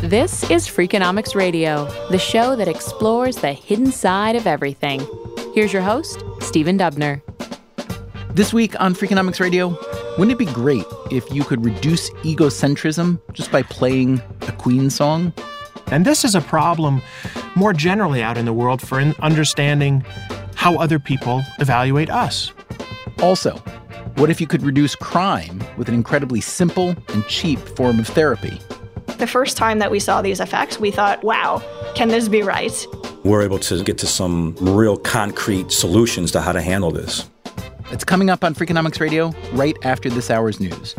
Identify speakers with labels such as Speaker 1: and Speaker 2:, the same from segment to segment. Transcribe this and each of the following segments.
Speaker 1: This is Freakonomics Radio, the show that explores the hidden side of everything. Here's your host, Stephen Dubner.
Speaker 2: This week on Freakonomics Radio, wouldn't it be great if you could reduce egocentrism just by playing a Queen song?
Speaker 3: And this is a problem more generally out in the world for understanding how other people evaluate us.
Speaker 2: Also, what if you could reduce crime with an incredibly simple and cheap form of therapy?
Speaker 4: The first time that we saw these effects, we thought, wow, can this be right?
Speaker 5: We're able to get to some real concrete solutions to how to handle this.
Speaker 2: It's coming up on Freakonomics Radio right after this hour's news.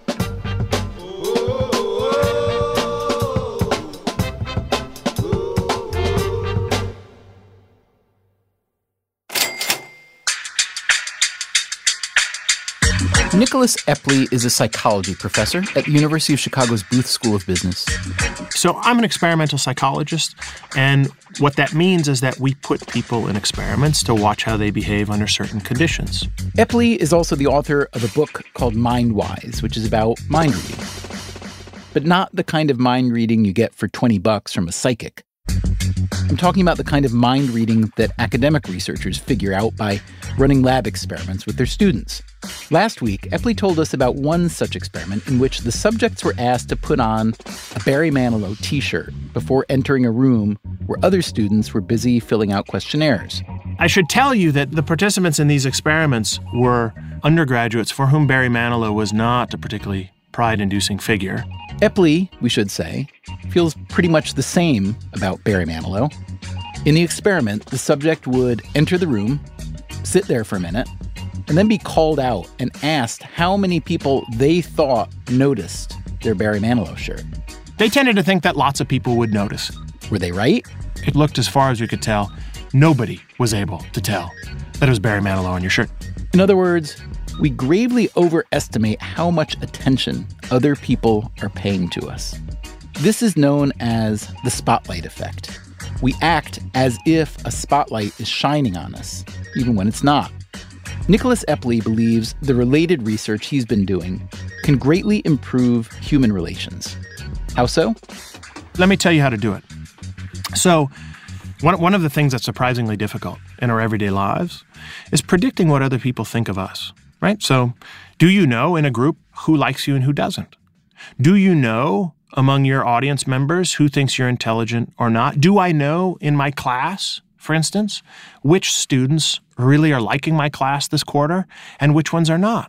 Speaker 2: Nicholas Epley is a psychology professor at the University of Chicago's Booth School of Business.
Speaker 3: So I'm an experimental psychologist, and what that means is that we put people in experiments to watch how they behave under certain conditions.
Speaker 2: Epley is also the author of a book called MindWise, which is about mind reading. But not the kind of mind reading you get for $20 from a psychic. I'm talking about the kind of mind reading that academic researchers figure out by running lab experiments with their students. Last week, Epley told us about one such experiment in which the subjects were asked to put on a Barry Manilow t-shirt before entering a room where other students were busy filling out questionnaires.
Speaker 3: I should tell you that the participants in these experiments were undergraduates for whom Barry Manilow was not a particularly pride-inducing figure.
Speaker 2: Epley, we should say, feels pretty much the same about Barry Manilow. In the experiment, the subject would enter the room, sit there for a minute, and then be called out and asked how many people they thought noticed their Barry Manilow shirt.
Speaker 3: They tended to think that lots of people would notice.
Speaker 2: Were they right?
Speaker 3: It looked, as far as we could tell, nobody was able to tell that it was Barry Manilow on your shirt.
Speaker 2: In other words, we gravely overestimate how much attention other people are paying to us. This is known as the spotlight effect. We act as if a spotlight is shining on us, even when it's not. Nicholas Epley believes the related research he's been doing can greatly improve human relations. How so?
Speaker 3: Let me tell you how to do it. So, one of the things that's surprisingly difficult in our everyday lives is predicting what other people think of us, right? So, do you know in a group who likes you and who doesn't? Do you know among your audience members who thinks you're intelligent or not? Do I know in my class, for instance, which students really are liking my class this quarter and which ones are not?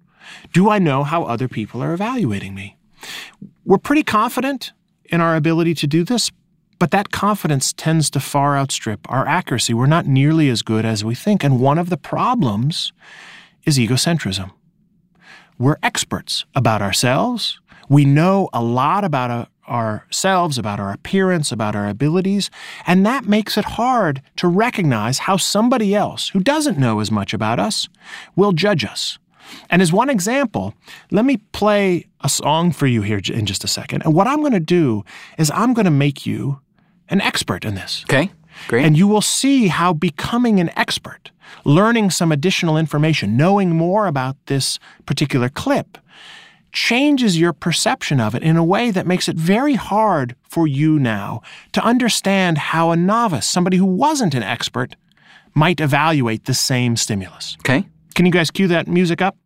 Speaker 3: Do I know how other people are evaluating me? We're pretty confident in our ability to do this, but that confidence tends to far outstrip our accuracy. We're not nearly as good as we think, and one of the problems is egocentrism. We're experts about ourselves. We know a lot about ourselves, about our appearance, about our abilities, and that makes it hard to recognize how somebody else who doesn't know as much about us will judge us. And as one example, let me play a song for you here in just a second. And what I'm going to do is I'm going to make you an expert in this.
Speaker 2: Okay, great.
Speaker 3: And you will see how becoming an expert, learning some additional information, knowing more about this particular clip, changes your perception of it in a way that makes it very hard for you now to understand how a novice, somebody who wasn't an expert, might evaluate the same stimulus.
Speaker 2: Okay.
Speaker 3: Can you guys cue that music up?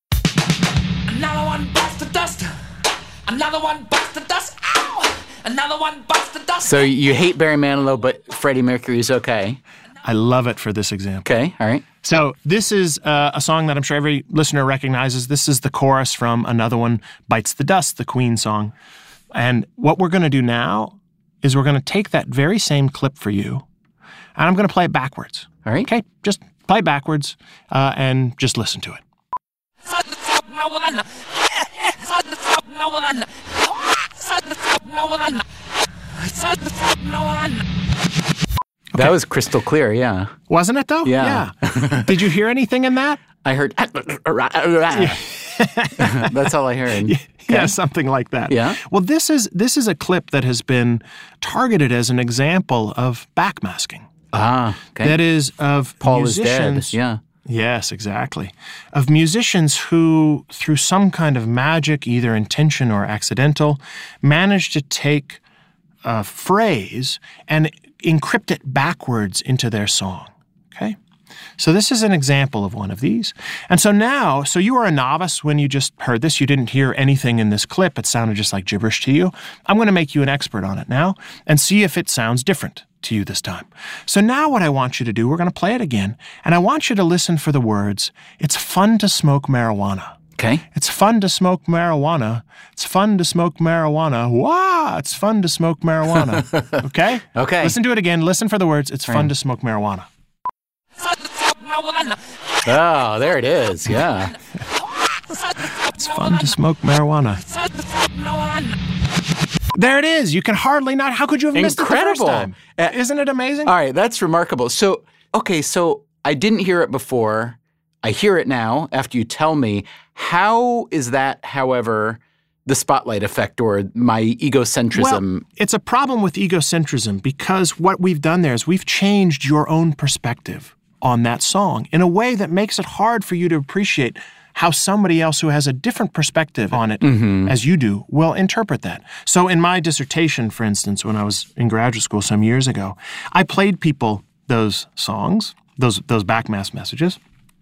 Speaker 6: Another one bites the dust. Another one bites the dust. Ow! Another one bites the dust.
Speaker 2: So you hate Barry Manilow, but Freddie Mercury is okay.
Speaker 3: I love it for this example.
Speaker 2: Okay, all right.
Speaker 3: So this is a song that I'm sure every listener recognizes. This is the chorus from Another One Bites the Dust, the Queen song. And what we're going to do now is we're going to take that very same clip for you, and I'm going to play it backwards.
Speaker 2: All right.
Speaker 3: Okay, just play it backwards and just listen to it.
Speaker 2: That was crystal clear, yeah.
Speaker 3: Wasn't it, though?
Speaker 2: Yeah.
Speaker 3: Did you hear anything in that?
Speaker 2: I heard... That's all I heard. Okay.
Speaker 3: Yeah, something like that.
Speaker 2: Yeah.
Speaker 3: Well, this is a clip that has been targeted as an example of backmasking.
Speaker 2: Ah, okay.
Speaker 3: That is, of
Speaker 2: Paul
Speaker 3: musicians.
Speaker 2: is dead, yeah.
Speaker 3: Yes, exactly. Of musicians who, through some kind of magic, either intention or accidental, managed to take a phrase and encrypt it backwards into their song, okay? So this is an example of one of these. And so now, so you were a novice when you just heard this. You didn't hear anything in this clip. It sounded just like gibberish to you. I'm going to make you an expert on it now and see if it sounds different to you this time. So now what I want you to do, we're going to play it again, and I want you to listen for the words, "It's fun to smoke marijuana."
Speaker 2: Okay.
Speaker 3: It's fun to smoke marijuana. It's fun to smoke marijuana. Wow, it's fun to smoke marijuana. Okay?
Speaker 2: Okay.
Speaker 3: Listen to it again. Listen for the words, "It's fun to smoke marijuana."
Speaker 2: Oh, there it is. Yeah.
Speaker 3: It's fun to smoke marijuana. There it is. You can hardly not. How could you have missed it the first time? Isn't it amazing?
Speaker 2: All right, that's remarkable. So I didn't hear it before. I hear it now after you tell me. How is that, however, the spotlight effect or my egocentrism?
Speaker 3: Well, it's a problem with egocentrism because what we've done there is we've changed your own perspective on that song in a way that makes it hard for you to appreciate how somebody else who has a different perspective on it, as you do, will interpret that. So in my dissertation, for instance, when I was in graduate school some years ago, I played people those songs, those backmask messages.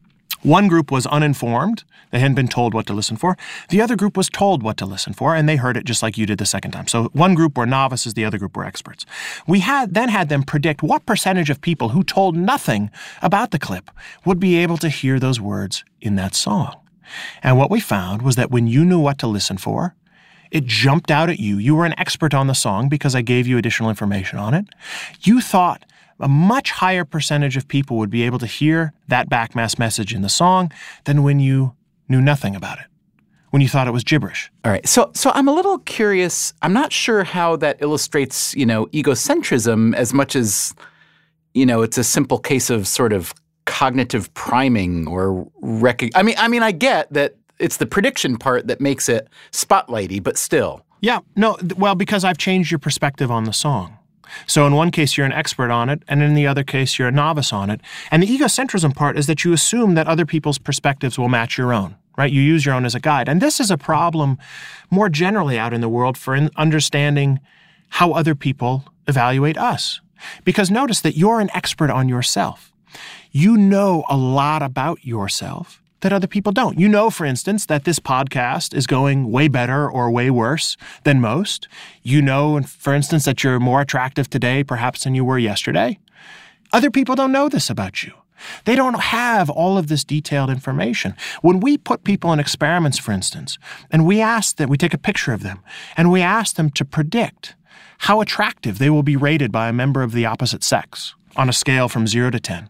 Speaker 3: One group was uninformed. They hadn't been told what to listen for. The other group was told what to listen for, and they heard it just like you did the second time. So one group were novices, the other group were experts. We then had them predict what percentage of people who told nothing about the clip would be able to hear those words in that song. And what we found was that when you knew what to listen for, it jumped out at you. You were an expert on the song because I gave you additional information on it. You thought a much higher percentage of people would be able to hear that backmask message in the song than when you knew nothing about it, when you thought it was gibberish.
Speaker 2: All right. So I'm a little curious. I'm not sure how that illustrates, egocentrism as much as, it's a simple case of sort of cognitive priming or I mean, I get that it's the prediction part that makes it spotlighty, but still.
Speaker 3: Yeah. No, well, because I've changed your perspective on the song. So in one case, you're an expert on it, and in the other case, you're a novice on it. And the egocentrism part is that you assume that other people's perspectives will match your own, right? You use your own as a guide. And this is a problem more generally out in the world for understanding how other people evaluate us. Because notice that you're an expert on yourself. You know a lot about yourself that other people don't. You know, for instance, that this podcast is going way better or way worse than most. You know, for instance, that you're more attractive today perhaps than you were yesterday. Other people don't know this about you. They don't have all of this detailed information. When we put people in experiments, for instance, and we take a picture of them, and we ask them to predict how attractive they will be rated by a member of the opposite sex on a scale from 0 to 10,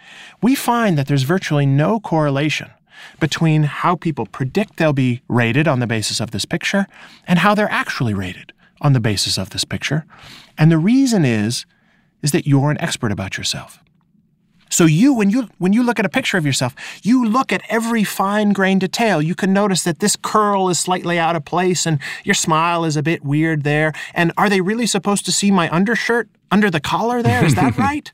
Speaker 3: we find that there's virtually no correlation between how people predict they'll be rated on the basis of this picture and how they're actually rated on the basis of this picture. And the reason is that you're an expert about yourself. So when you look at a picture of yourself, you look at every fine-grained detail. You can notice that this curl is slightly out of place and your smile is a bit weird there. And are they really supposed to see my undershirt under the collar there? Is that right?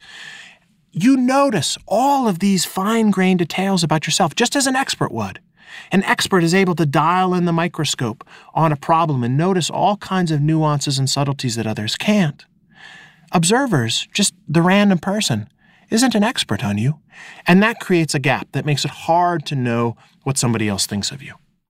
Speaker 3: You notice all of these fine-grained details about yourself, just as an expert would. An expert is able to dial in the microscope on a problem and notice all kinds of nuances and subtleties that others can't. Observers, just the random person, isn't an expert on you, and that creates a gap that makes it hard to know what somebody else thinks of you.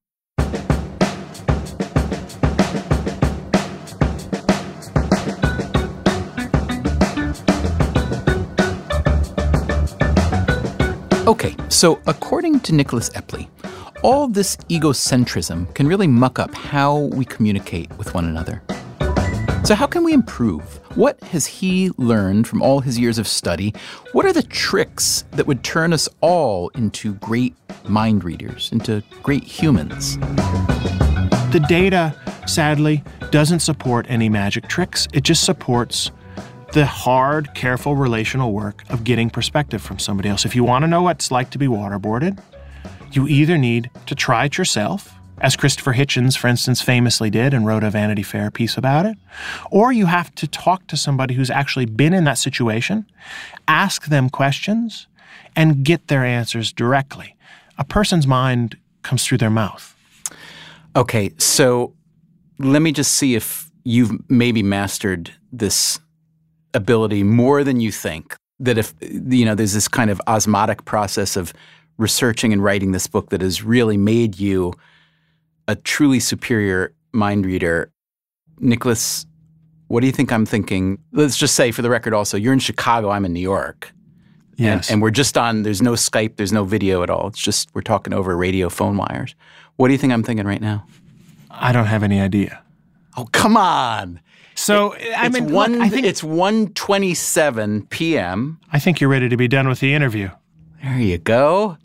Speaker 2: Okay, so according to Nicholas Epley, all this egocentrism can really muck up how we communicate with one another. So how can we improve? What has he learned from all his years of study? What are the tricks that would turn us all into great mind readers, into great humans?
Speaker 3: The data, sadly, doesn't support any magic tricks. It just supports the hard, careful relational work of getting perspective from somebody else. If you want to know what it's like to be waterboarded, you either need to try it yourself, as Christopher Hitchens, for instance, famously did and wrote a Vanity Fair piece about it, or you have to talk to somebody who's actually been in that situation, ask them questions, and get their answers directly. A person's mind comes through their mouth.
Speaker 2: Okay, so let me just see if you've maybe mastered this ability more than you think. That if, there's this kind of osmotic process of researching and writing this book that has really made you a truly superior mind reader. Nicholas, what do you think I'm thinking? Let's just say, for the record also, you're in Chicago, I'm in New York.
Speaker 3: Yes.
Speaker 2: And we're just on, there's no Skype, there's no video at all. It's just, we're talking over radio phone wires. What do you think I'm thinking right now?
Speaker 3: I don't have any idea.
Speaker 2: Oh, come on.
Speaker 3: So, I think
Speaker 2: it's 1:27 p.m.
Speaker 3: I think you're ready to be done with the interview.
Speaker 2: There you go.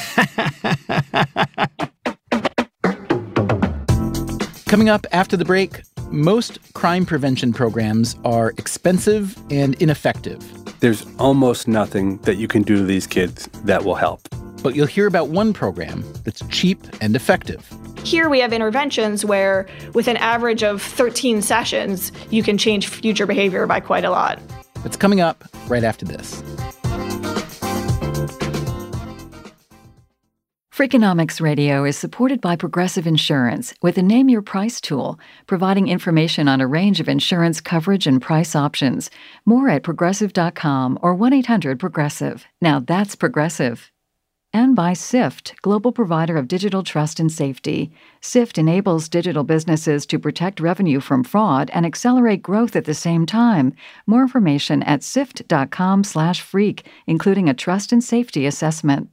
Speaker 2: Coming up after the break, most crime prevention programs are expensive and ineffective.
Speaker 7: There's almost nothing that you can do to these kids that will help.
Speaker 2: But you'll hear about one program that's cheap and effective.
Speaker 4: Here we have interventions where, with an average of 13 sessions, you can change future behavior by quite a lot.
Speaker 2: It's coming up right after this.
Speaker 8: Freakonomics Radio is supported by Progressive Insurance with the Name Your Price tool, providing information on a range of insurance coverage and price options. More at Progressive.com or 1-800-PROGRESSIVE. Now that's Progressive. And by SIFT, global provider of digital trust and safety. SIFT enables digital businesses to protect revenue from fraud and accelerate growth at the same time. More information at sift.com/freak, including a trust and safety assessment.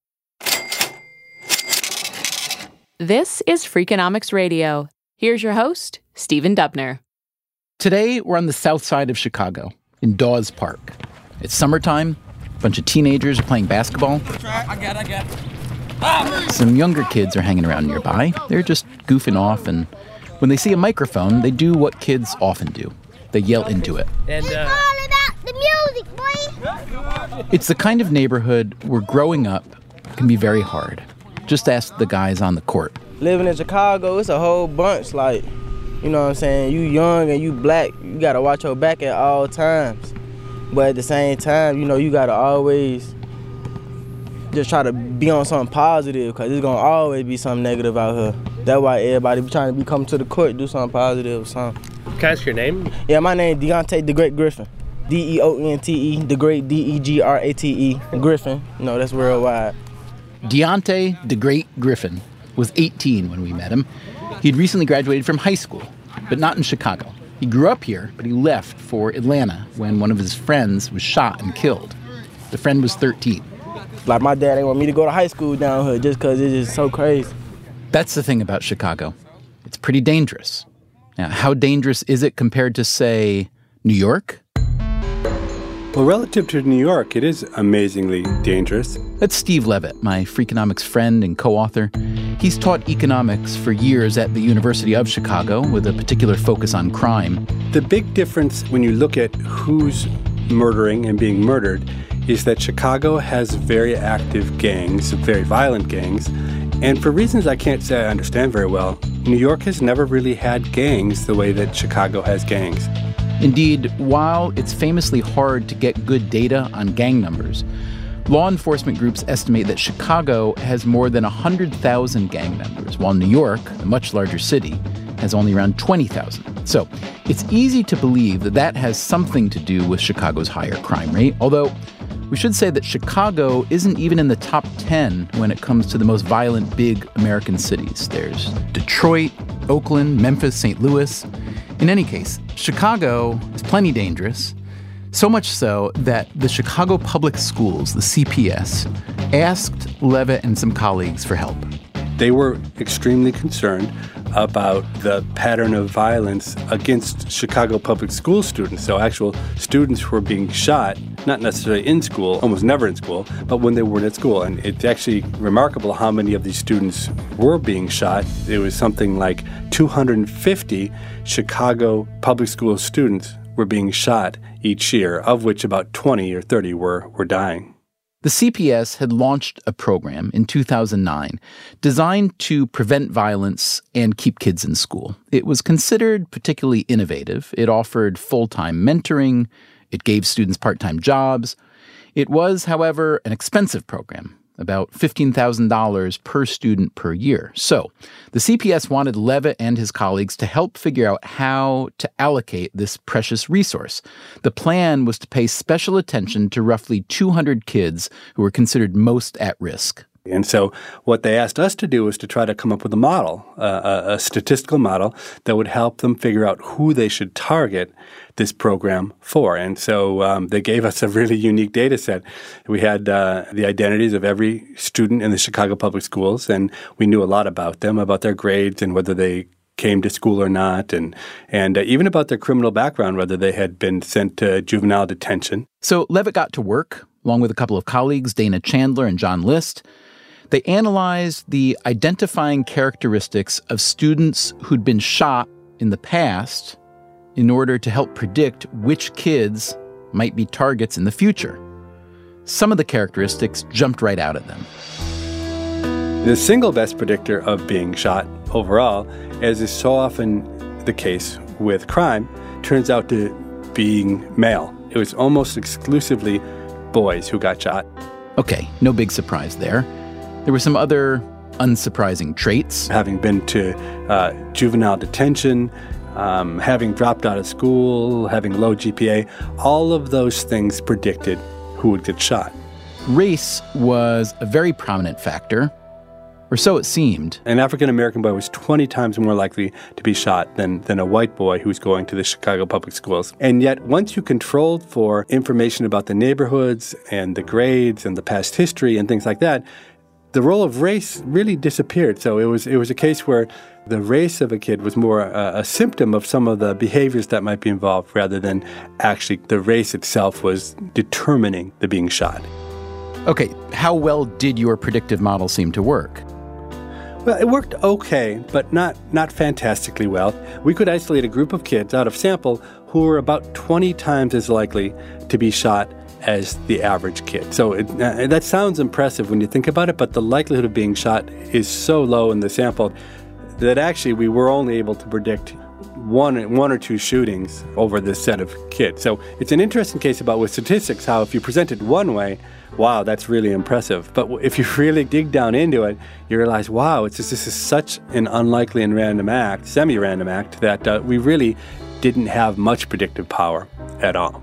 Speaker 1: This is Freakonomics Radio. Here's your host, Stephen Dubner.
Speaker 2: Today, we're on the south side of Chicago, in Dawes Park. It's summertime. A bunch of teenagers are playing basketball.
Speaker 6: I got.
Speaker 2: Some younger kids are hanging around nearby. They're just goofing off, and when they see a microphone, they do what kids often do. They yell into it.
Speaker 9: It's all about the music, boy!
Speaker 2: It's the kind of neighborhood where growing up can be very hard. Just ask the guys on the court.
Speaker 10: Living in Chicago, it's a whole bunch, like, you know what I'm saying? You young and you black, you gotta watch your back at all times. But at the same time, you gotta always just try to be on something positive, because there's gonna always be something negative out here. That's why everybody be trying to come to the court, do something positive or something.
Speaker 11: Can I ask your name?
Speaker 10: Yeah, my name is Deontay the Great Griffin. D-E-O-N-T-E, the Great, D-E-G-R-A-T-E, Griffin. That's worldwide.
Speaker 2: Deontay the Great Griffin was 18 when we met him. He'd recently graduated from high school, but not in Chicago. He grew up here, but he left for Atlanta when one of his friends was shot and killed. The friend was 13.
Speaker 10: Like, my dad didn't want me to go to high school down here just because it's just so crazy.
Speaker 2: That's the thing about Chicago. It's pretty dangerous. Now, how dangerous is it compared to, say, New York?
Speaker 7: Well, relative to New York, it is amazingly dangerous.
Speaker 2: That's Steve Levitt, my Freakonomics friend and co-author. He's taught economics for years at the University of Chicago with a particular focus on crime.
Speaker 7: The big difference when you look at who's murdering and being murdered is that Chicago has very active gangs, very violent gangs. And for reasons I can't say I understand very well, New York has never really had gangs the way that Chicago has gangs.
Speaker 2: Indeed, while it's famously hard to get good data on gang numbers, law enforcement groups estimate that Chicago has more than 100,000 gang members, while New York, a much larger city, has only around 20,000. So it's easy to believe that that has something to do with Chicago's higher crime rate, although we should say that Chicago isn't even in the top 10 when it comes to the most violent big American cities. There's Detroit, Oakland, Memphis, St. Louis. In any case, Chicago is plenty dangerous, so much so that the Chicago Public Schools, the CPS, asked Levitt and some colleagues for help.
Speaker 7: They were extremely concerned about the pattern of violence against Chicago public school students. So actual students who were being shot, not necessarily in school, almost never in school, but when they weren't at school. And it's actually remarkable how many of these students were being shot. It was something like 250 Chicago public school students were being shot each year, of which about 20 or 30 were dying.
Speaker 2: The CPS had launched a program in 2009 designed to prevent violence and keep kids in school. It was considered particularly innovative. It offered full-time mentoring. It gave students part-time jobs. It was, however, an expensive program. about $15,000 per student per year. So the CPS wanted Levitt and his colleagues to help figure out how to allocate this precious resource. The plan was to pay special attention to roughly 200 kids who were considered most at risk.
Speaker 7: And so what they asked us to do was to try to come up with a model, a statistical model that would help them figure out who they should target this program for. And so they gave us a really unique data set. We had the identities of every student in the Chicago Public Schools, and we knew a lot about them, about their grades and whether they came to school or not, and even about their criminal background, whether they had been sent to juvenile detention.
Speaker 2: So Levitt got to work, along with a couple of colleagues, Dana Chandler and John List. They analyzed the identifying characteristics of students who'd been shot in the past in order to help predict which kids might be targets in the future. Some of the characteristics jumped right out at them.
Speaker 7: The single best predictor of being shot overall, as is so often the case with crime, turns out to being male. It was almost exclusively boys who got shot.
Speaker 2: Okay, no big surprise there. There were some other unsurprising traits.
Speaker 7: Having been to juvenile detention, having dropped out of school, having low GPA, all of those things predicted who would get shot.
Speaker 2: Race was a very prominent factor, or so it seemed.
Speaker 7: An African-American boy was 20 times more likely to be shot than a white boy who's going to the Chicago Public Schools. And yet, once you controlled for information about the neighborhoods and the grades and the past history and things like that, the role of race really disappeared. So it was a case where the race of a kid was more a symptom of some of the behaviors that might be involved rather than actually the race itself was determining the being shot.
Speaker 2: Okay, how well did your predictive model seem to work?
Speaker 7: Well, it worked okay, but not fantastically well. We could isolate a group of kids out of sample who were about 20 times as likely to be shot as the average kid. So that sounds impressive when you think about it, but the likelihood of being shot is so low in the sample that actually we were only able to predict one or two shootings over this set of kids. So it's an interesting case about with statistics how if you present it one way, wow, that's really impressive. But if you really dig down into it, you realize, wow, this is such an unlikely and random act, semi-random act, that we really didn't have much predictive power at all.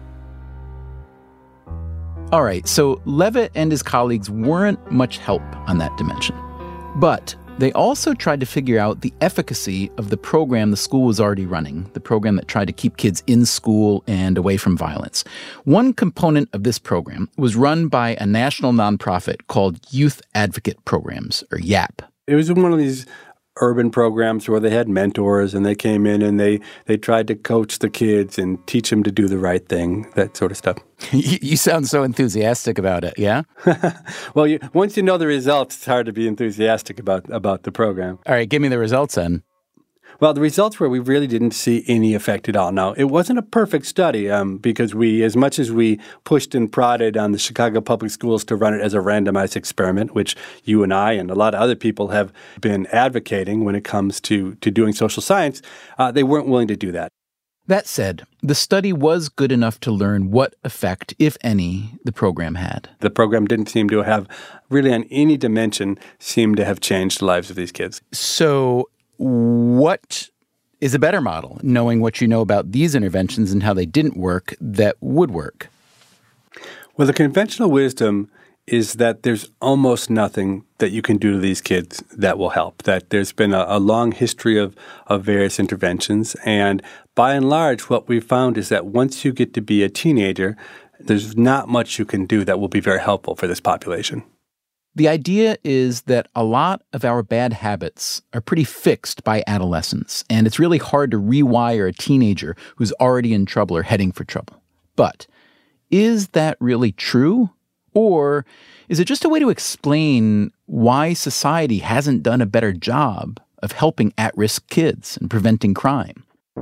Speaker 2: All right, so Levitt and his colleagues weren't much help on that dimension. But they also tried to figure out the efficacy of the program the school was already running, the program that tried to keep kids in school and away from violence. One component of this program was run by a national nonprofit called Youth Advocate Programs, or YAP.
Speaker 7: It was one of these urban programs where they had mentors and they came in and they tried to coach the kids and teach them to do the right thing, that sort of stuff.
Speaker 2: You sound so enthusiastic about it, yeah?
Speaker 7: Well, once you know the results, it's hard to be enthusiastic about the program.
Speaker 2: All right, give me the results then.
Speaker 7: Well, the results were we really didn't see any effect at all. Now, it wasn't a perfect study because as much as we pushed and prodded on the Chicago Public Schools to run it as a randomized experiment, which you and I and a lot of other people have been advocating when it comes to doing social science, they weren't willing to do that.
Speaker 2: That said, the study was good enough to learn what effect, if any, the program had.
Speaker 7: The program didn't seem to have, really on any dimension, seemed to have changed the lives of these kids.
Speaker 2: So what is a better model, knowing what you know about these interventions and how they didn't work, that would work?
Speaker 7: Well, the conventional wisdom is that there's almost nothing that you can do to these kids that will help, that there's been a long history of various interventions. And by and large, what we've found is that once you get to be a teenager, there's not much you can do that will be very helpful for this population.
Speaker 2: The idea is that a lot of our bad habits are pretty fixed by adolescence, and it's really hard to rewire a teenager who's already in trouble or heading for trouble. But is that really true? Or is it just a way to explain why society hasn't done a better job of helping at-risk kids and preventing crime?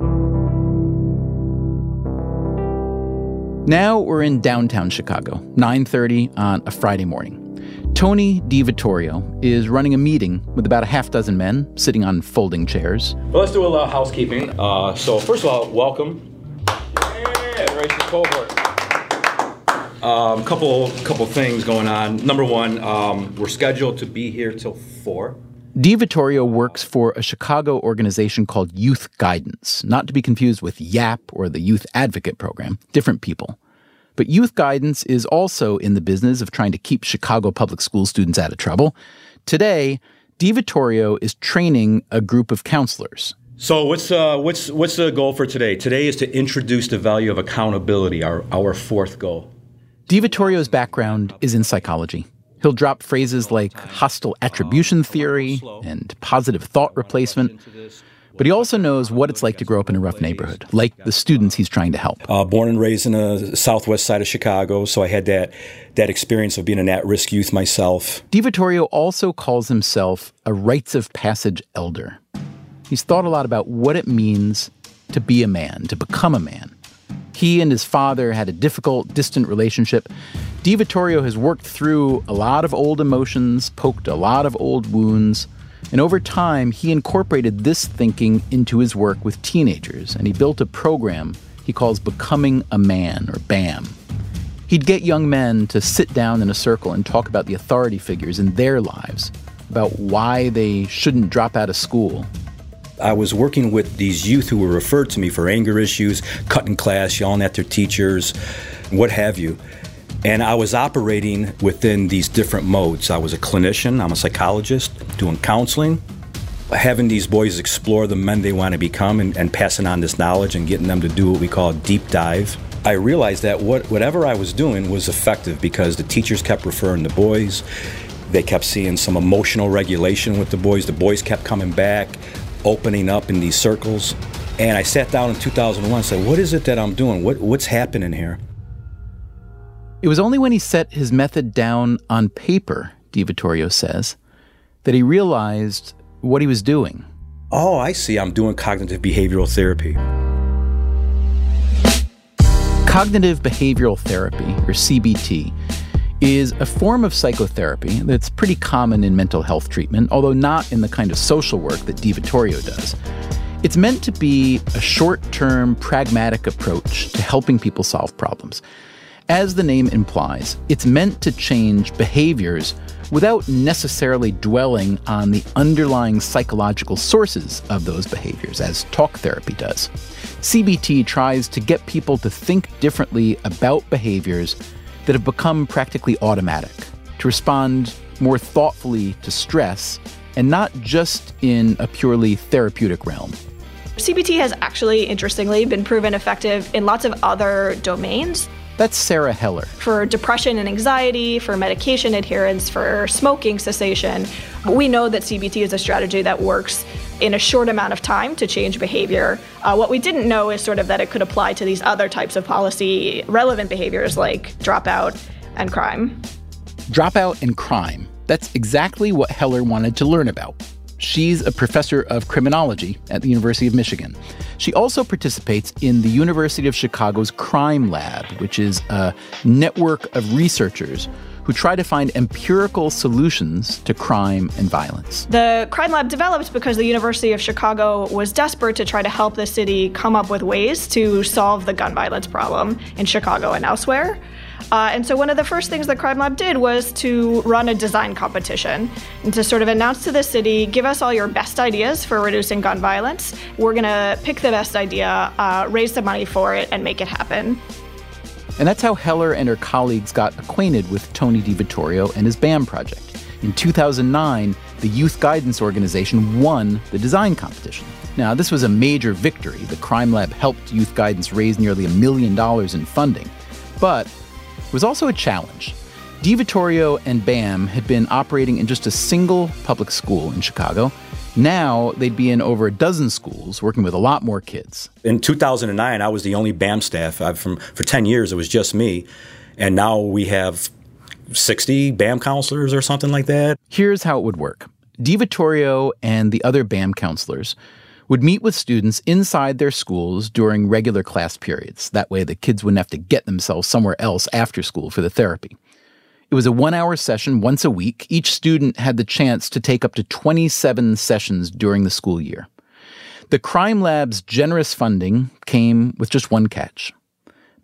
Speaker 2: Now we're in downtown Chicago, 9:30 on a Friday morning. Tony DiVittorio is running a meeting with about a half dozen men sitting on folding chairs.
Speaker 11: Well, let's do a little housekeeping. So first of all, welcome. Yeah, race the cohort.
Speaker 5: Couple things going on. Number one, we're scheduled to be here till 4.
Speaker 2: DiVittorio works for a Chicago organization called Youth Guidance, not to be confused with YAP or the Youth Advocate Program, different people. But Youth Guidance is also in the business of trying to keep Chicago public school students out of trouble. Today, DiVittorio is training a group of counselors.
Speaker 5: So what's the goal for today? Today is to introduce the value of accountability, our fourth goal.
Speaker 2: DiVittorio's background is in psychology. He'll drop phrases like hostile attribution theory and positive thought replacement. But he also knows what it's like to grow up in a rough neighborhood, like the students he's trying to help.
Speaker 5: Born and raised in the southwest side of Chicago, so I had that experience of being an at-risk youth myself.
Speaker 2: DiVittorio also calls himself a rites of passage elder. He's thought a lot about what it means to be a man, to become a man. He and his father had a difficult, distant relationship. DiVittorio has worked through a lot of old emotions, poked a lot of old wounds, and over time, he incorporated this thinking into his work with teenagers, and he built a program he calls Becoming a Man, or BAM. He'd get young men to sit down in a circle and talk about the authority figures in their lives, about why they shouldn't drop out of school.
Speaker 5: I was working with these youth who were referred to me for anger issues, cutting class, yelling at their teachers, what have you. And I was operating within these different modes. I was a clinician, I'm a psychologist, doing counseling, having these boys explore the men they want to become and passing on this knowledge and getting them to do what we call a deep dive. I realized that whatever I was doing was effective because the teachers kept referring to boys. They kept seeing some emotional regulation with the boys. The boys kept coming back, opening up in these circles. And I sat down in 2001 and said, what is it that I'm doing? What's happening here?
Speaker 2: It was only when he set his method down on paper, DiVittorio says, that he realized what he was doing.
Speaker 5: Oh, I see. I'm doing cognitive behavioral therapy.
Speaker 2: Cognitive behavioral therapy, or CBT, is a form of psychotherapy that's pretty common in mental health treatment, although not in the kind of social work that DiVittorio does. It's meant to be a short-term, pragmatic approach to helping people solve problems. As the name implies, it's meant to change behaviors without necessarily dwelling on the underlying psychological sources of those behaviors, as talk therapy does. CBT tries to get people to think differently about behaviors that have become practically automatic, to respond more thoughtfully to stress, and not just in a purely therapeutic realm.
Speaker 4: CBT has actually, interestingly, been proven effective in lots of other domains.
Speaker 2: That's Sarah Heller.
Speaker 4: For depression and anxiety, for medication adherence, for smoking cessation. We know that CBT is a strategy that works in a short amount of time to change behavior. What we didn't know is sort of that it could apply to these other types of policy-relevant behaviors like dropout and crime.
Speaker 2: Dropout and crime. That's exactly what Heller wanted to learn about. She's a professor of criminology at the University of Michigan. She also participates in the University of Chicago's Crime Lab, which is a network of researchers who try to find empirical solutions to crime and violence.
Speaker 4: The Crime Lab developed because the University of Chicago was desperate to try to help the city come up with ways to solve the gun violence problem in Chicago and elsewhere. And so one of the first things the Crime Lab did was to run a design competition and to sort of announce to the city, give us all your best ideas for reducing gun violence. We're going to pick the best idea, raise the money for it, and make it happen.
Speaker 2: And that's how Heller and her colleagues got acquainted with Tony DiVittorio and his BAM project. In 2009, the Youth Guidance Organization won the design competition. Now, this was a major victory. The Crime Lab helped Youth Guidance raise nearly $1 million in funding. But it was also a challenge. DiVittorio and BAM had been operating in just a single public school in Chicago. Now they'd be in over a dozen schools, working with a lot more kids.
Speaker 5: In 2009, I was the only BAM staff. For 10 years, it was just me. And now we have 60 BAM counselors or something like that.
Speaker 2: Here's how it would work. DiVittorio and the other BAM counselors would meet with students inside their schools during regular class periods. That way the kids wouldn't have to get themselves somewhere else after school for the therapy. It was a 1-hour session once a week. Each student had the chance to take up to 27 sessions during the school year. The Crime Lab's generous funding came with just one catch.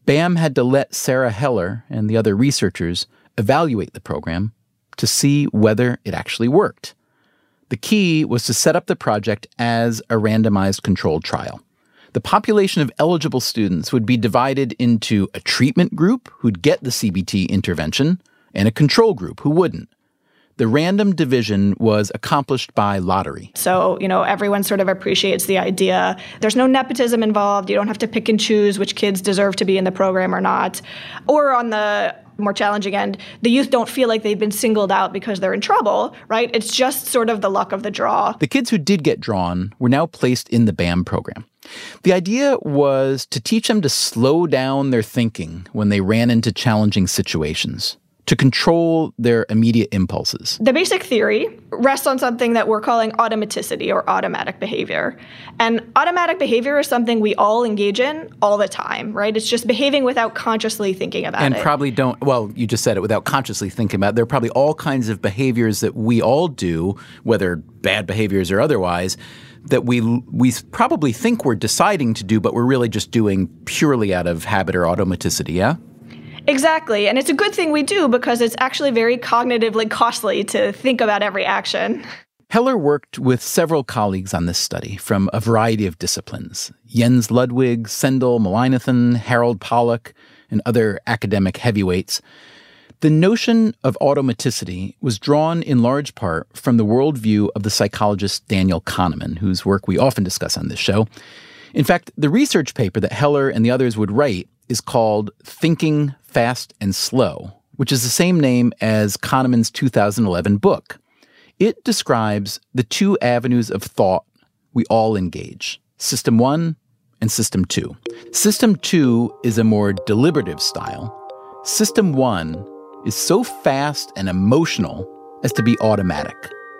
Speaker 2: BAM had to let Sarah Heller and the other researchers evaluate the program to see whether it actually worked. The key was to set up the project as a randomized controlled trial. The population of eligible students would be divided into a treatment group who'd get the CBT intervention and a control group who wouldn't. The random division was accomplished by lottery.
Speaker 4: So, everyone sort of appreciates the idea. There's no nepotism involved. You don't have to pick and choose which kids deserve to be in the program or not. Or on the more challenging end, the youth don't feel like they've been singled out because they're in trouble, right? It's just sort of the luck of the draw.
Speaker 2: The kids who did get drawn were now placed in the BAM program. The idea was to teach them to slow down their thinking when they ran into challenging situations, to control their immediate impulses.
Speaker 4: The basic theory rests on something that we're calling automaticity or automatic behavior. And automatic behavior is something we all engage in all the time, right? It's just behaving without consciously thinking about it.
Speaker 2: And probably don't, well, you just said it, without consciously thinking about it. There are probably all kinds of behaviors that we all do, whether bad behaviors or otherwise, that we probably think we're deciding to do, but we're really just doing purely out of habit or automaticity, yeah?
Speaker 4: Exactly. And it's a good thing we do because it's actually very cognitively costly to think about every action.
Speaker 2: Heller worked with several colleagues on this study from a variety of disciplines. Jens Ludwig, Sendel Mullainathan, Harold Pollack, and other academic heavyweights. The notion of automaticity was drawn in large part from the worldview of the psychologist Daniel Kahneman, whose work we often discuss on this show. In fact, the research paper that Heller and the others would write is called Thinking Fast and Slow, which is the same name as Kahneman's 2011 book. It describes the two avenues of thought we all engage, System 1 and System 2. System 2 is a more deliberative style. System 1 is so fast and emotional as to be automatic.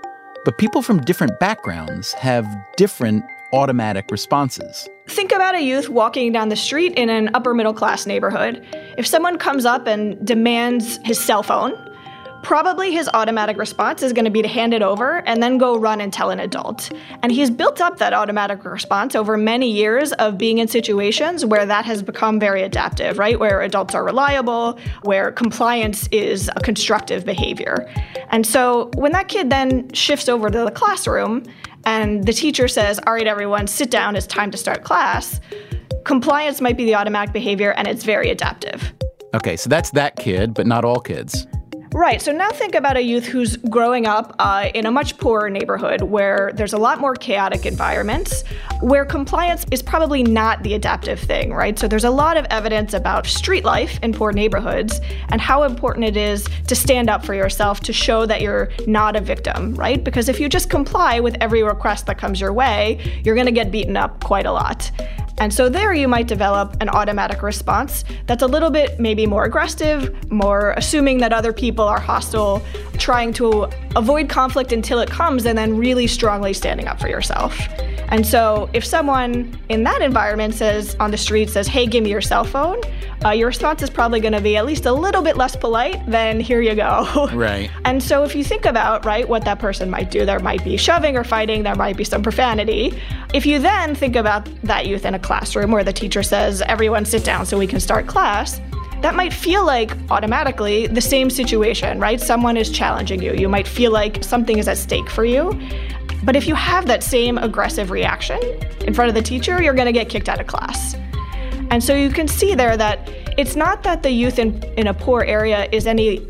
Speaker 2: But people from different backgrounds have different automatic responses.
Speaker 4: Think about a youth walking down the street in an upper middle class neighborhood. If someone comes up and demands his cell phone, probably his automatic response is going to be to hand it over and then go run and tell an adult. And he's built up that automatic response over many years of being in situations where that has become very adaptive, right? Where adults are reliable, where compliance is a constructive behavior. And so when that kid then shifts over to the classroom and the teacher says, all right, everyone, sit down, it's time to start class, compliance might be the automatic behavior and it's very adaptive.
Speaker 2: Okay, so that's that kid, but not all kids.
Speaker 4: Right. So now think about a youth who's growing up in a much poorer neighborhood where there's a lot more chaotic environments, where compliance is probably not the adaptive thing, right? So there's a lot of evidence about street life in poor neighborhoods and how important it is to stand up for yourself to show that you're not a victim, right? Because if you just comply with every request that comes your way, you're going to get beaten up quite a lot. And so there you might develop an automatic response that's a little bit maybe more aggressive, more assuming that other people are hostile, trying to avoid conflict until it comes, and then really strongly standing up for yourself. And so if someone in that environment on the street says, hey, give me your cell phone, your response is probably going to be at least a little bit less polite than here you go.
Speaker 2: Right.
Speaker 4: And so if you think about, right, what that person might do, there might be shoving or fighting, there might be some profanity. If you then think about that youth in a classroom where the teacher says, everyone sit down so we can start class, that might feel like automatically the same situation, right? Someone is challenging you. You might feel like something is at stake for you. But if you have that same aggressive reaction in front of the teacher, you're going to get kicked out of class. And so you can see there that it's not that the youth in a poor area is any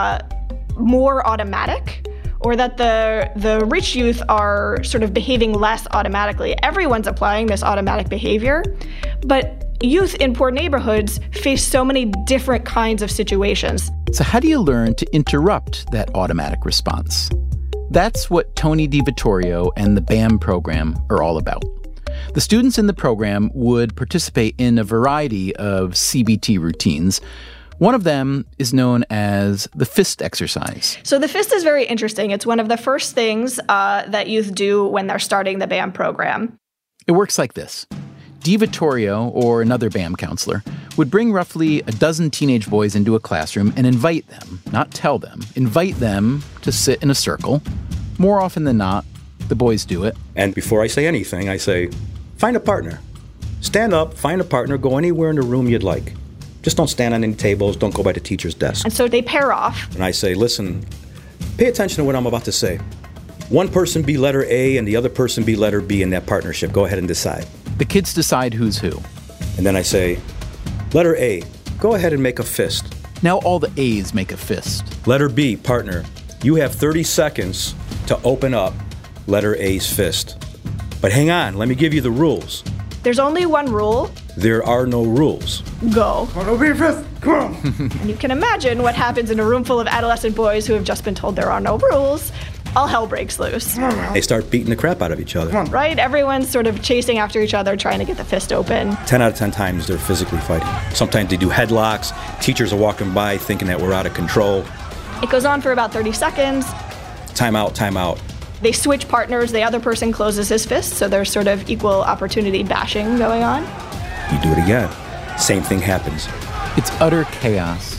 Speaker 4: more automatic, or that the rich youth are sort of behaving less automatically. Everyone's applying this automatic behavior, but youth in poor neighborhoods face so many different kinds of situations.
Speaker 2: So how do you learn to interrupt that automatic response? That's what Tony DiVittorio and the BAM program are all about. The students in the program would participate in a variety of CBT routines. One of them is known as the fist exercise.
Speaker 4: So the fist is very interesting. It's one of the first things that youth do when they're starting the BAM program.
Speaker 2: It works like this. DiVittorio, or another BAM counselor, would bring roughly a dozen teenage boys into a classroom and invite them, not tell them, invite them to sit in a circle. More often than not, the boys do it.
Speaker 5: And before I say anything, I say, find a partner. Stand up, find a partner, go anywhere in the room you'd like. Just don't stand on any tables. Don't go by the teacher's desk.
Speaker 4: And so they pair off.
Speaker 5: And I say, listen, pay attention to what I'm about to say. One person be letter A and the other person be letter B in that partnership. Go ahead and decide.
Speaker 2: The kids decide who's who.
Speaker 5: And then I say, letter A, go ahead and make a fist.
Speaker 2: Now all the A's make a fist.
Speaker 5: Letter B, partner, you have 30 seconds to open up letter A's fist. But hang on, let me give you the rules.
Speaker 4: There's only one rule.
Speaker 5: There are no rules.
Speaker 4: Go.
Speaker 7: Open your fist. Come on.
Speaker 4: And you can imagine what happens in a room full of adolescent boys who have just been told there are no rules. All hell breaks loose.
Speaker 5: They start beating the crap out of each other.
Speaker 4: Right? Everyone's sort of chasing after each other, trying to get the fist open.
Speaker 5: 10 out of 10 times they're physically fighting. Sometimes they do headlocks. Teachers are walking by thinking that we're out of control.
Speaker 4: It goes on for about 30 seconds.
Speaker 5: Time out, time out.
Speaker 4: They switch partners. The other person closes his fist, so there's sort of equal opportunity bashing going on.
Speaker 5: You do it again. Same thing happens.
Speaker 2: It's utter chaos.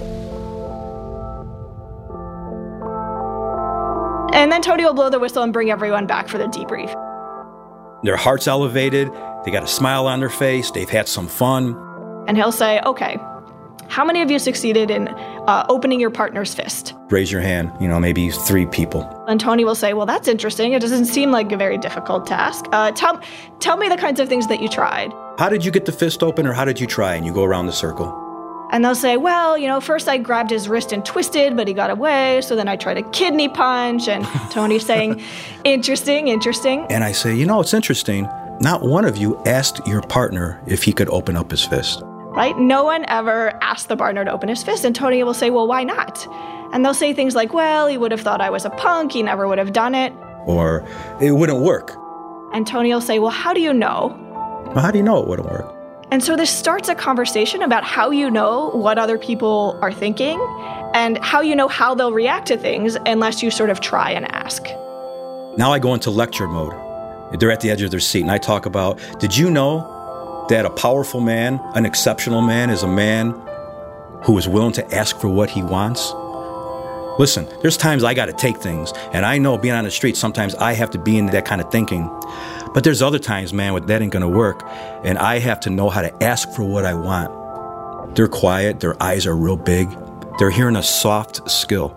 Speaker 4: And then Tony will blow the whistle and bring everyone back for the debrief.
Speaker 5: Their heart's elevated. They got a smile on their face. They've had some fun.
Speaker 4: And he'll say, okay, how many of you succeeded in opening your partner's fist?
Speaker 5: Raise your hand, maybe 3 people.
Speaker 4: And Tony will say, well, that's interesting. It doesn't seem like a very difficult task. Tell me the kinds of things that you tried.
Speaker 5: How did you get the fist open, or how did you try? And you go around the circle.
Speaker 4: And they'll say, well, first I grabbed his wrist and twisted, but he got away. So then I tried a kidney punch. And Tony's saying, interesting.
Speaker 5: And I say, it's interesting. Not one of you asked your partner if he could open up his fist.
Speaker 4: Right? No one ever asked the partner to open his fist. And Tony will say, well, why not? And they'll say things like, well, he would have thought I was a punk. He never would have done it.
Speaker 5: Or it wouldn't work.
Speaker 4: And Tony will say, well, how do you know?
Speaker 5: Well, how do you know it wouldn't work?
Speaker 4: And so this starts a conversation about how you know what other people are thinking and how you know how they'll react to things unless you sort of try and ask.
Speaker 5: Now I go into lecture mode. They're at the edge of their seat, and I talk about, did you know that a powerful man, an exceptional man, is a man who is willing to ask for what he wants? Listen, there's times I got to take things, and I know being on the street, sometimes I have to be in that kind of thinking. But there's other times, man, that ain't going to work, and I have to know how to ask for what I want. They're quiet, their eyes are real big. They're hearing a soft skill.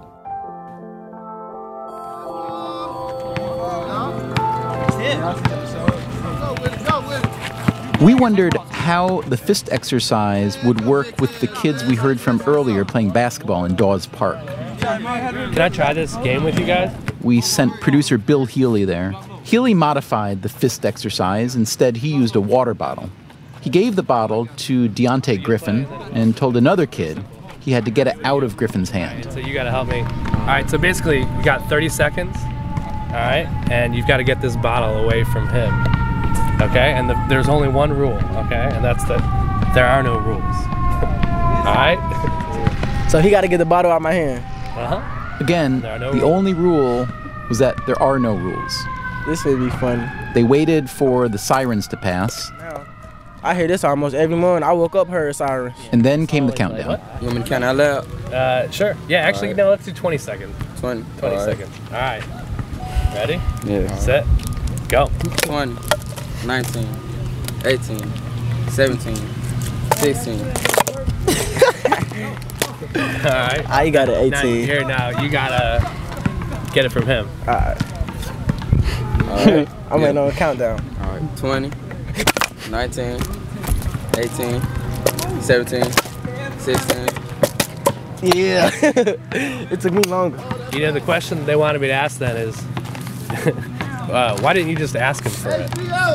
Speaker 2: We wondered how the fist exercise would work with the kids we heard from earlier playing basketball in Dawes Park.
Speaker 11: Can I try this game with you guys?
Speaker 2: We sent producer Bill Healy there. Healy modified the fist exercise. Instead, he used a water bottle. He gave the bottle to Deontay Griffin and told another kid he had to get it out of Griffin's hand.
Speaker 11: So you got to help me. All right, so basically, you got 30 seconds, all right? And you've got to get this bottle away from him, okay? And there's only one rule, okay? And that's that there are no rules, all right?
Speaker 10: So he got to get the bottle out of my hand.
Speaker 11: Uh-huh.
Speaker 2: Again, the only rule was that there are no rules.
Speaker 10: This would be fun.
Speaker 2: They waited for the sirens to pass.
Speaker 10: I hear this almost every morning. I woke up, heard sirens.
Speaker 2: And then came the countdown.
Speaker 11: Like,
Speaker 10: you want me to count out loud?
Speaker 11: Sure. Yeah, actually, no, let's do 20 seconds.
Speaker 10: 20
Speaker 11: seconds. All right. Ready?
Speaker 10: Yeah.
Speaker 11: Set. Go.
Speaker 10: 20, 19, 18, 17, 16.
Speaker 11: All right.
Speaker 10: I got an 18.
Speaker 11: Now you gotta get it from him.
Speaker 10: All right. I'm waiting on a countdown.
Speaker 12: All right. 20, 19, 18, 17, 16.
Speaker 10: Yeah. It took me longer.
Speaker 11: The question they wanted me to ask then is, why didn't you just ask him for it?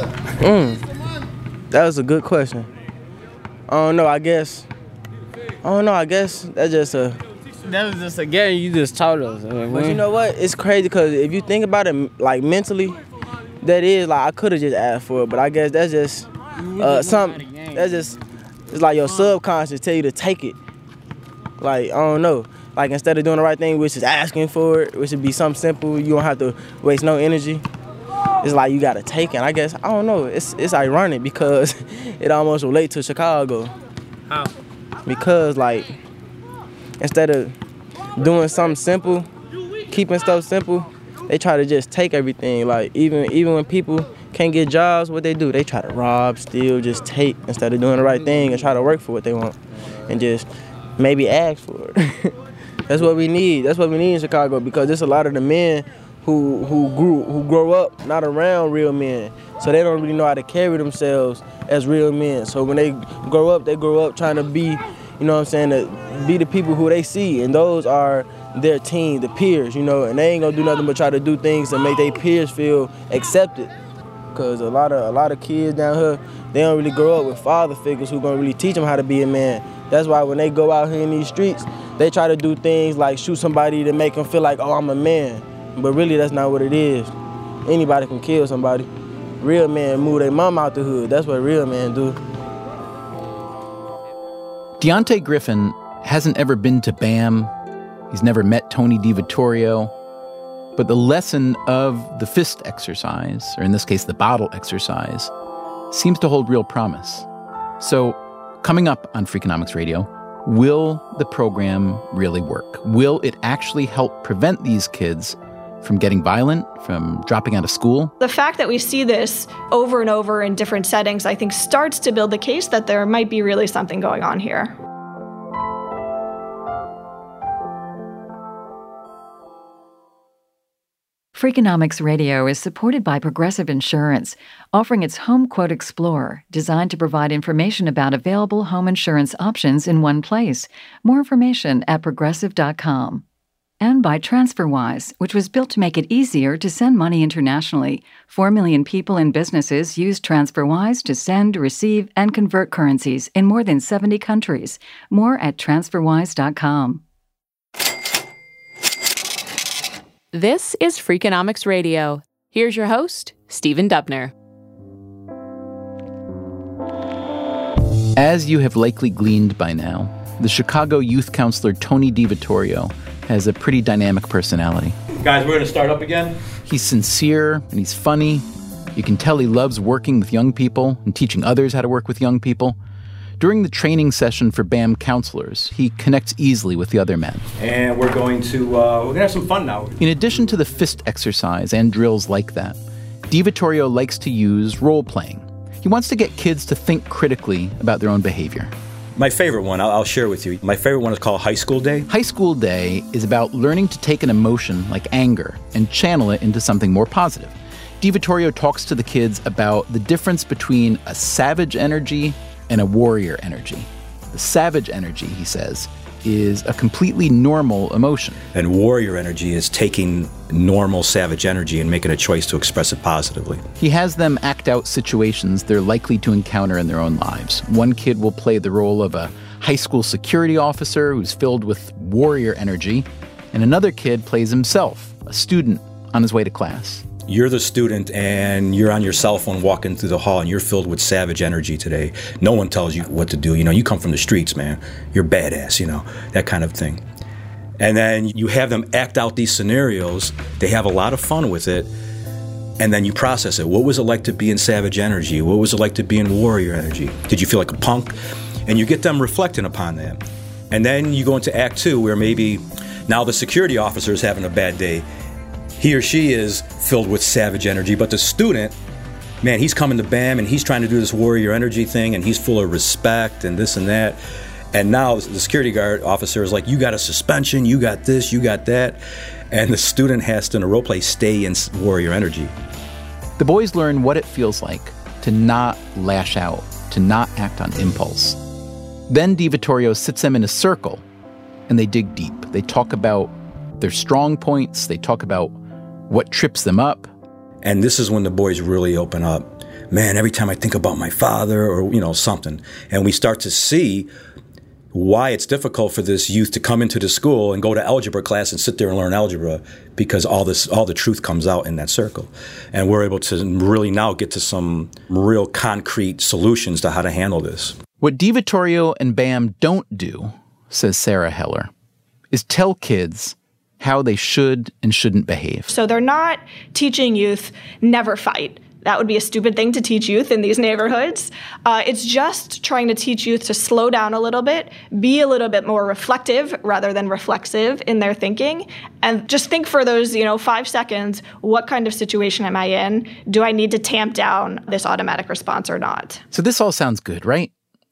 Speaker 10: That was a good question. I don't know, I guess that's just a...
Speaker 12: That was just a game you just taught us.
Speaker 10: But you know what? It's crazy because if you think about it, like, mentally, that is, like, I could have just asked for it, but I guess that's just something, that's just, it's like your subconscious tell you to take it. Like, I don't know. Like, instead of doing the right thing, which is asking for it, which would be something simple, you don't have to waste no energy. It's like you got to take it. I guess, I don't know. It's ironic because it almost relates to Chicago.
Speaker 11: How?
Speaker 10: Because, like, instead of doing something simple, keeping stuff simple, they try to just take everything. Like, even when people can't get jobs, what they do? They try to rob, steal, just take instead of doing the right thing and try to work for what they want. and just maybe ask for it. That's what we need. That's what we need in Chicago, because there's a lot of the men who grow up not around real men, so they don't really know how to carry themselves as real men. So when they grow up trying to be, you know what I'm saying, to be the people who they see, and those are their team, the peers, you know, and they ain't gonna do nothing but try to do things to make their peers feel accepted. Because a lot of kids down here, they don't really grow up with father figures who gonna really teach them how to be a man. That's why when they go out here in these streets, they try to do things like shoot somebody to make them feel like, oh, I'm a man. But really, that's not what it is. Anybody can kill somebody. Real men move their mom out the hood. That's what real men do.
Speaker 2: Deontay Griffin hasn't ever been to BAM. He's never met Tony DiVittorio. But the lesson of the fist exercise, or in this case, the bottle exercise, seems to hold real promise. So, coming up on Freakonomics Radio, will the program really work? Will it actually help prevent these kids from getting violent, from dropping out of school?
Speaker 4: The fact that we see this over and over in different settings, I think, starts to build the case that there might be really something going on here.
Speaker 8: Freakonomics Radio is supported by Progressive Insurance, offering its Home Quote Explorer, designed to provide information about available home insurance options in one place. More information at Progressive.com. And by TransferWise, which was built to make it easier to send money internationally. 4 million people and businesses use TransferWise to send, receive, and convert currencies in more than 70 countries. More at TransferWise.com.
Speaker 1: This is Freakonomics Radio. Here's your host, Stephen Dubner.
Speaker 2: As you have likely gleaned by now, the Chicago youth counselor Tony DiVittorio has a pretty dynamic personality.
Speaker 5: Guys, we're going to start up again.
Speaker 2: He's sincere and he's funny. You can tell he loves working with young people and teaching others how to work with young people. During the training session for BAM counselors, he connects easily with the other men.
Speaker 5: And we're going to have some fun now.
Speaker 2: In addition to the fist exercise and drills like that, DiVittorio likes to use role-playing. He wants to get kids to think critically about their own behavior.
Speaker 5: My favorite one, I'll share with you. My favorite one is called High School Day.
Speaker 2: High School Day is about learning to take an emotion like anger and channel it into something more positive. DiVittorio talks to the kids about the difference between a savage energy and a warrior energy. The savage energy, he says, is a completely normal emotion.
Speaker 5: And warrior energy is taking normal savage energy and making a choice to express it positively.
Speaker 2: He has them act out situations they're likely to encounter in their own lives. One kid will play the role of a high school security officer who's filled with warrior energy, and another kid plays himself, a student on his way to class.
Speaker 5: You're the student and you're on your cell phone walking through the hall and you're filled with savage energy today. No one tells you what to do. You know, you come from the streets, man. You're badass, you know, that kind of thing. And then you have them act out these scenarios. They have a lot of fun with it. And then you process it. What was it like to be in savage energy? What was it like to be in warrior energy? Did you feel like a punk? And you get them reflecting upon that. And then you go into Act 2 where maybe now the security officer is having a bad day. He or she is filled with savage energy, but the student, man, he's coming to BAM and he's trying to do this warrior energy thing and he's full of respect and this and that. And now the security guard officer is like, you got a suspension, you got this, you got that. And the student has to, in a role play, stay in warrior energy.
Speaker 2: The boys learn what it feels like to not lash out, to not act on impulse. Then DiVittorio sits them in a circle and they dig deep. They talk about their strong points. They talk about what trips them up.
Speaker 5: And this is when the boys really open up. Man, every time I think about my father or, you know, something, and we start to see why it's difficult for this youth to come into the school and go to algebra class and sit there and learn algebra, because all the truth comes out in that circle. And we're able to really now get to some real concrete solutions to how to handle this.
Speaker 2: What DiVittorio and BAM don't do, says Sarah Heller, is tell kids how they should and shouldn't behave.
Speaker 4: So they're not teaching youth never fight. That would be a stupid thing to teach youth in these neighborhoods. It's just trying to teach youth to slow down a little bit, be a little bit more reflective rather than reflexive in their thinking, and just think for those 5 seconds, what kind of situation am I in? Do I need to tamp down this automatic response or not?
Speaker 2: So this all sounds good, right?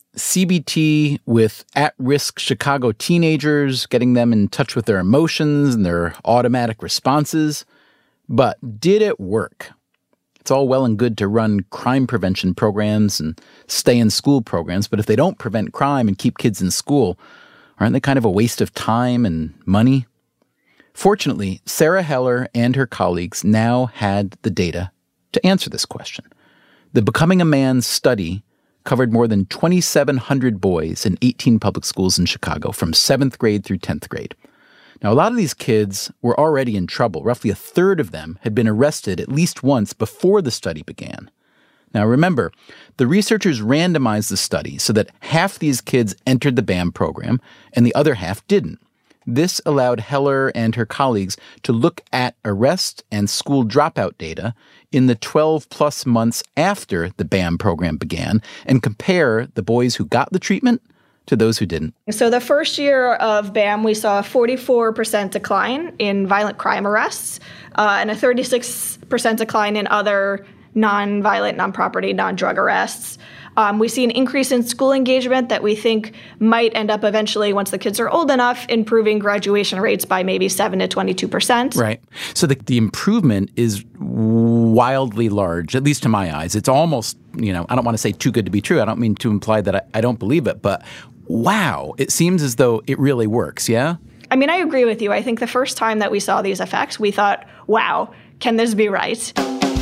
Speaker 2: CBT with at-risk Chicago teenagers, getting them in touch with their emotions and their automatic responses. But did it work? It's all well and good to run crime prevention programs and stay-in-school programs, but if they don't prevent crime and keep kids in school, aren't they kind of a waste of time and money? Fortunately, Sarah Heller and her colleagues now had the data to answer this question. The Becoming a Man study covered more than 2,700 boys in 18 public schools in Chicago from 7th grade through 10th grade. Now, a lot of these kids were already in trouble. Roughly a third of them had been arrested at least once before the study began. Now, remember, the researchers randomized the study so that half these kids entered the BAM program and the other half didn't. This allowed Heller and her colleagues to look at arrest and school dropout data in the 12-plus months after the BAM program began and compare the boys who got the treatment to those who didn't.
Speaker 4: So the first year of BAM, we saw a 44% decline in violent crime arrests and a 36% decline in other non-violent, non-property, non-drug arrests. We see an increase in school engagement that we think might end up eventually, once the kids are old enough, improving graduation rates by maybe 7 to 22%.
Speaker 2: Right. So the improvement is wildly large, at least to my eyes. It's almost, I don't want to say too good to be true. I don't mean to imply that I don't believe it, but wow, it seems as though it really works, yeah?
Speaker 4: I mean, I agree with you. I think the first time that we saw these effects, we thought, wow, can this be right?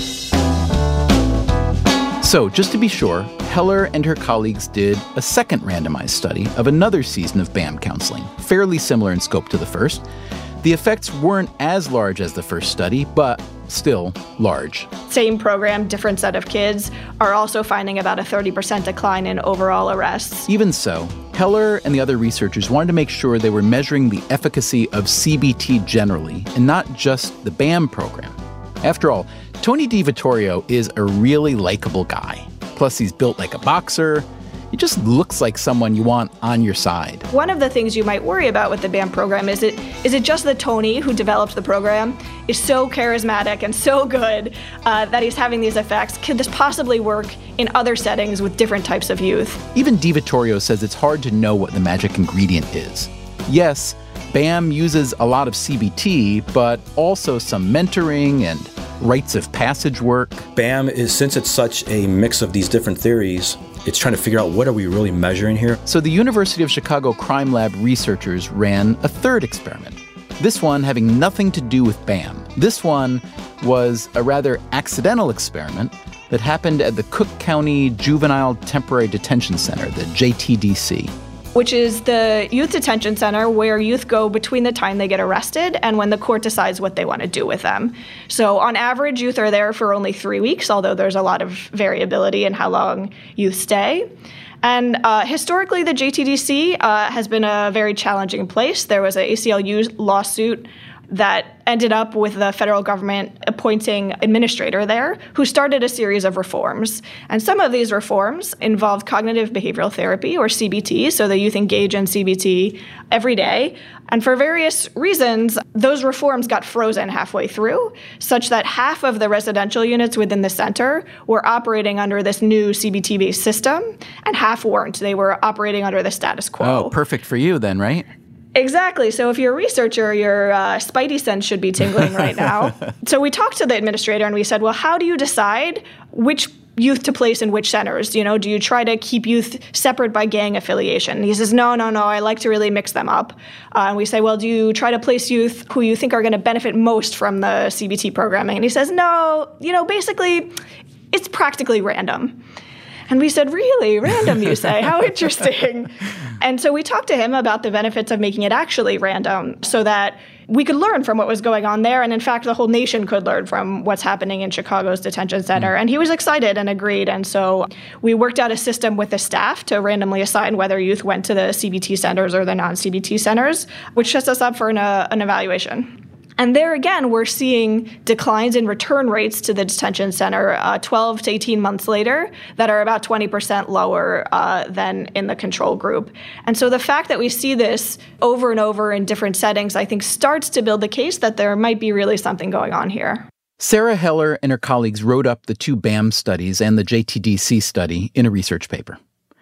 Speaker 2: So, just to be sure, Heller and her colleagues did a second randomized study of another season of BAM counseling, fairly similar in scope to the first. The effects weren't as large as the first study, but still large.
Speaker 4: Same program, different set of kids, are also finding about a 30% decline in overall arrests.
Speaker 2: Even so, Heller and the other researchers wanted to make sure they were measuring the efficacy of CBT generally, and not just the BAM program. After all, Tony DiVittorio is a really likable guy. Plus, he's built like a boxer. He just looks like someone you want on your side.
Speaker 4: One of the things you might worry about with the BAM program is it just that Tony, who developed the program, is so charismatic and so good that he's having these effects? Could this possibly work in other settings with different types of youth?
Speaker 2: Even DiVittorio says it's hard to know what the magic ingredient is. Yes, BAM uses a lot of CBT, but also some mentoring and rites of passage work.
Speaker 5: BAM is, since it's such a mix of these different theories, it's trying to figure out what are we really measuring here.
Speaker 2: So the University of Chicago Crime Lab researchers ran a third experiment. This one having nothing to do with BAM. This one was a rather accidental experiment that happened at the Cook County Juvenile Temporary Detention Center, the JTDC.
Speaker 4: Which is the youth detention center where youth go between the time they get arrested and when the court decides what they want to do with them. So on average, youth are there for only 3 weeks, although there's a lot of variability in how long youth stay. And historically, the JTDC has been a very challenging place. There was an ACLU lawsuit that ended up with the federal government appointing an administrator there who started a series of reforms. And some of these reforms involved cognitive behavioral therapy, or CBT, so the youth engage in CBT every day. And for various reasons, those reforms got frozen halfway through, such that half of the residential units within the center were operating under this new CBT-based system, and half weren't. They were operating under the status quo.
Speaker 2: Oh, perfect for you then, right?
Speaker 4: Exactly. So if you're a researcher, your spidey sense should be tingling right now. So we talked to the administrator and we said, well, how do you decide which youth to place in which centers? Do you try to keep youth separate by gang affiliation? And he says, no, I like to really mix them up. And we say, well, do you try to place youth who you think are going to benefit most from the CBT programming? And he says, no, basically, it's practically random. And we said, really? Random, you say? How interesting. And so we talked to him about the benefits of making it actually random so that we could learn from what was going on there. And in fact, the whole nation could learn from what's happening in Chicago's detention center. And he was excited and agreed. And so we worked out a system with the staff to randomly assign whether youth went to the CBT centers or the non-CBT centers, which sets us up for an evaluation. And there again, we're seeing declines in return rates to the detention center 12 to 18 months later that are about 20% lower than in the control group. And so the fact that we see this over and over in different settings, I think, starts to build the case that there might be really something going on here.
Speaker 2: Sarah Heller and her colleagues wrote up the two BAM studies and the JTDC study in a research paper.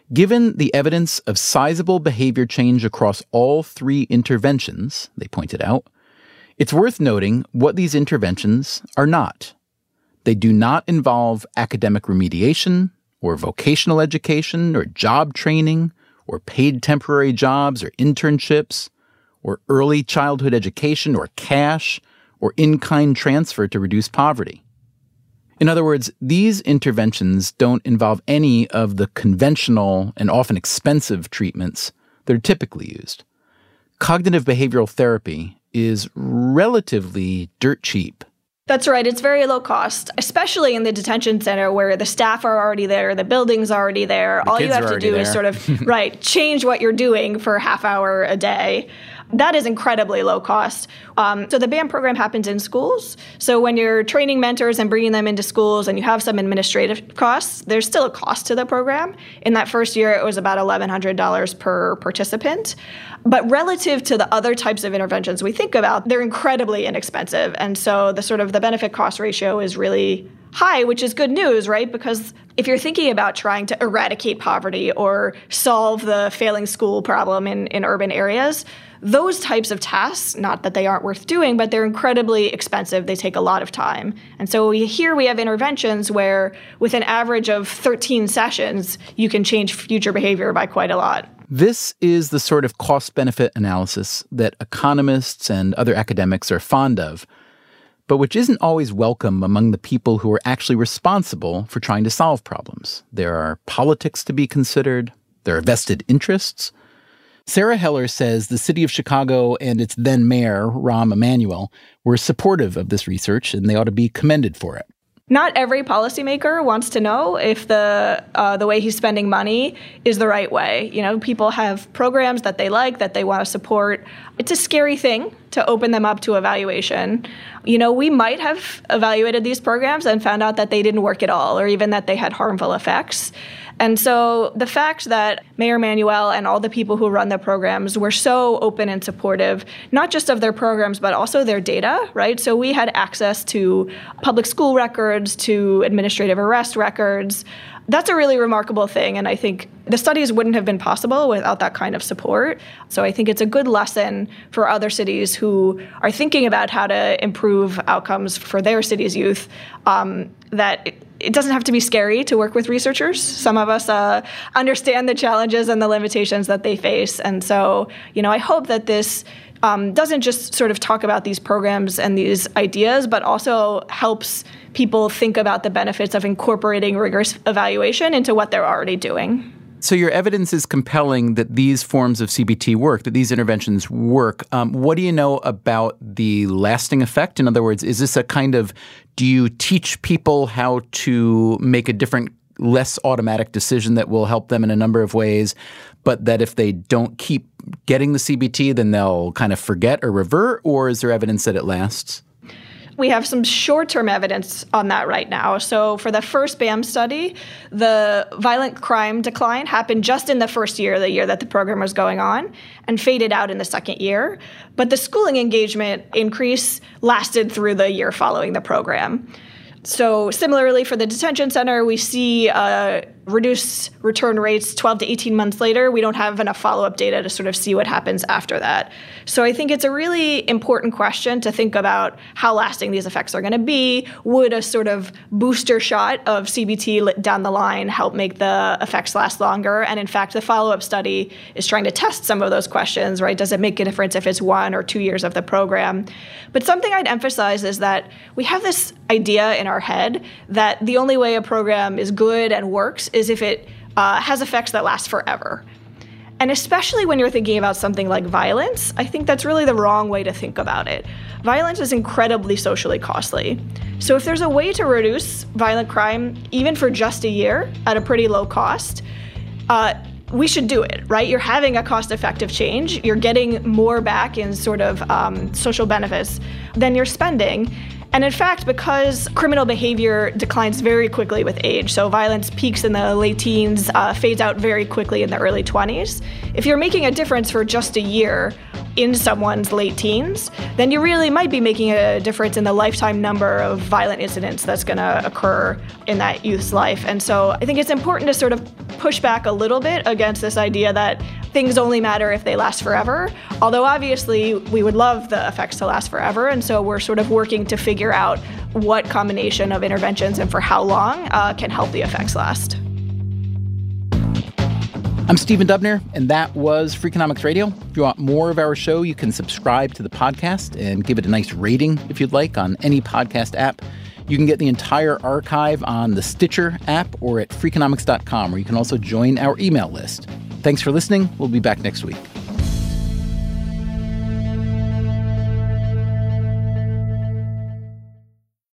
Speaker 2: Given the evidence of sizable behavior change across all 3 interventions, they pointed out, it's worth noting what these interventions are not. They do not involve academic remediation, or vocational education, or job training, or paid temporary jobs, or internships, or early childhood education, or cash, or in-kind transfer to reduce poverty. In other words, these interventions don't involve any of the conventional and often expensive treatments that are typically used. Cognitive behavioral therapy is relatively dirt cheap.
Speaker 4: That's right. It's very low cost, especially in the detention center where the staff are already there, the building's already there. All you have to do is sort of, change what you're doing for a half hour a day. That is incredibly low cost. So the BAM program happens in schools. So when you're training mentors and bringing them into schools and you have some administrative costs, there's still a cost to the program. In that first year, it was about $1,100 per participant. But relative to the other types of interventions we think about, they're incredibly inexpensive. And so the sort of the benefit cost ratio is really high, which is good news, right? Because if you're thinking about trying to eradicate poverty or solve the failing school problem in urban areas, those types of tasks, not that they aren't worth doing, but they're incredibly expensive. They take a lot of time. And so here we have interventions where with an average of 13 sessions, you can change future behavior by quite a lot.
Speaker 2: This is the sort of cost-benefit analysis that economists and other academics are fond of, but which isn't always welcome among the people who are actually responsible for trying to solve problems. There are politics to be considered. There are vested interests. Sarah Heller says the city of Chicago and its then mayor, Rahm Emanuel, were supportive of this research, and they ought to be commended for it.
Speaker 4: Not every policymaker wants to know if the way he's spending money is the right way. You know, people have programs that they like, that they want to support. It's a scary thing to open them up to evaluation. You know, we might have evaluated these programs and found out that they didn't work at all, or even that they had harmful effects. And so the fact that Mayor Emanuel and all the people who run the programs were so open and supportive, not just of their programs, but also their data, right? So we had access to public school records, to administrative arrest records. That's a really remarkable thing, and I think the studies wouldn't have been possible without that kind of support. So I think it's a good lesson for other cities who are thinking about how to improve outcomes for their city's youth, that it doesn't have to be scary to work with researchers. Some of us understand the challenges and the limitations that they face. And so, you know, I hope that this doesn't just sort of talk about these programs and these ideas, but also helps people think about the benefits of incorporating rigorous evaluation into what they're already doing.
Speaker 2: So your evidence is compelling that these forms of CBT work, that these interventions work. What do you know about the lasting effect? In other words, is this a kind of, do you teach people how to make a different, less automatic decision that will help them in a number of ways, but that if they don't keep getting the CBT, then they'll kind of forget or revert? Or is there evidence that it lasts?
Speaker 4: We have some short-term evidence on that right now. So for the first BAM study, the violent crime decline happened just in the first year, the year that the program was going on, and faded out in the second year. But the schooling engagement increase lasted through the year following the program. So similarly for the detention center, we see reduced return rates 12 to 18 months later. We don't have enough follow-up data to sort of see what happens after that. So I think it's a really important question to think about how lasting these effects are going to be. Would a sort of booster shot of CBT down the line help make the effects last longer? And in fact, the follow-up study is trying to test some of those questions, right? Does it make a difference if it's 1 or 2 years of the program? But something I'd emphasize is that we have this idea in our head that the only way a program is good and works is if it has effects that last forever. And especially when you're thinking about something like violence, I think that's really the wrong way to think about it. Violence is incredibly socially costly. So if there's a way to reduce violent crime, even for just a year at a pretty low cost, we should do it, right? You're having a cost-effective change. You're getting more back in sort of social benefits than you're spending. And in fact, because criminal behavior declines very quickly with age, so violence peaks in the late teens, fades out very quickly in the early 20s, if you're making a difference for just a year in someone's late teens, then you really might be making a difference in the lifetime number of violent incidents that's going to occur in that youth's life. And so I think it's important to sort of push back a little bit against this idea that things only matter if they last forever. Although obviously we would love the effects to last forever, and so we're sort of working to figure out what combination of interventions and for how long can help the effects last.
Speaker 2: I'm Stephen Dubner, and that was Freakonomics Radio. If you want more of our show, you can subscribe to the podcast and give it a nice rating if you'd like on any podcast app. You can get the entire archive on the Stitcher app or at Freakonomics.com, where you can also join our email list. Thanks for listening. We'll be back next week.